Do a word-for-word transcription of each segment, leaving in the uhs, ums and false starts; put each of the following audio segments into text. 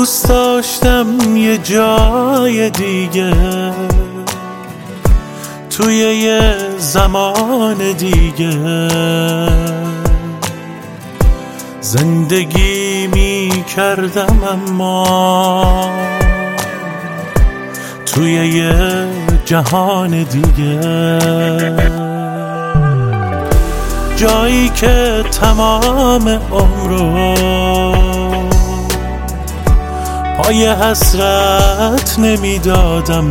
دوست داشتم یه جای دیگه، توی یه زمان دیگه زندگی می کردم، اما توی یه جهان دیگه، جایی که تمام عمرو پای حسرت نمیدادم،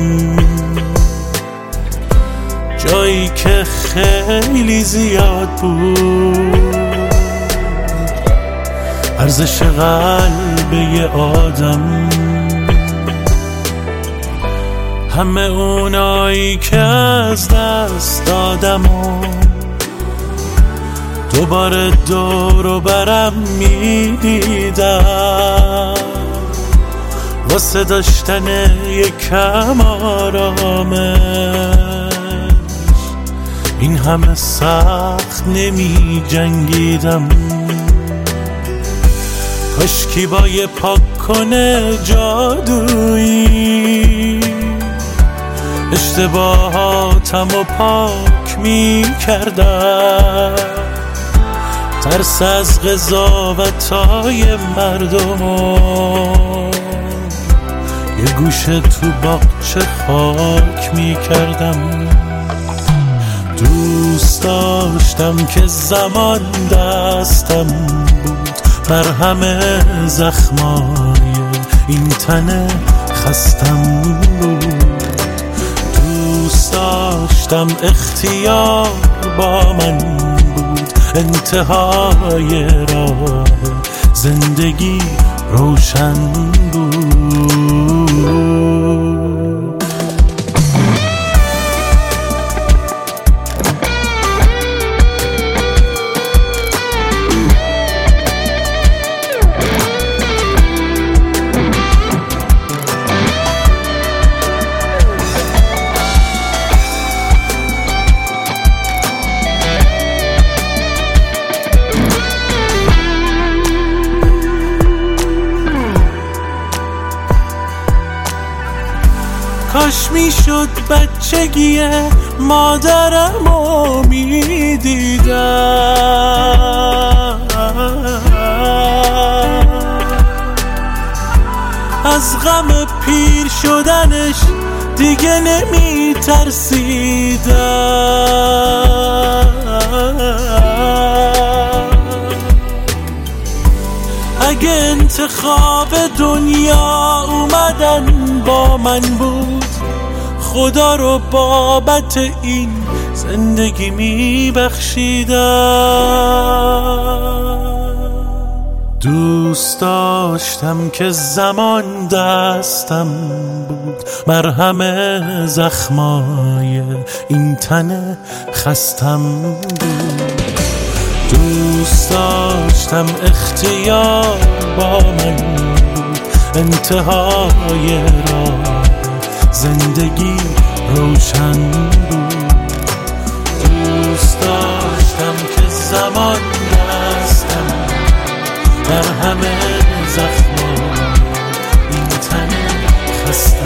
جایی که خیلی زیاد بود ارزش قلب یه آدم. همه اونایی که از دست دادم و دوباره دور و برم میدیدم، واسه داشتن یکم آرامش این همه سخت نمی جنگیدم. کاشکی با یه پاک کنه جادویی اشتباهاتم و پاک می کردم، ترس از قضاوتای مردم و یه گوشه تو باغچه خاک می کردم. دوست داشتم که زمان دستم بود بر همه زخمای این تن خستم بود. دوست داشتم اختیار با من بود، انتهای راه زندگی روشن بود. کاش میشد بچگی مادرمو میدیدم، از غم پیر شدنش دیگه نمیترسیدم. اگه انتخاب دنیا اومدن با من بود، خدا رو بابت این زندگی میبخشیدم. دوست داشتم که زمان دستم بود بر همه زخمای این تن خستم بود. دوست داشتم اختیار با من بود، انتهای راه زندگی روشن بود. دوست داشتم که زمان دستم در همه زخمای این تن خستم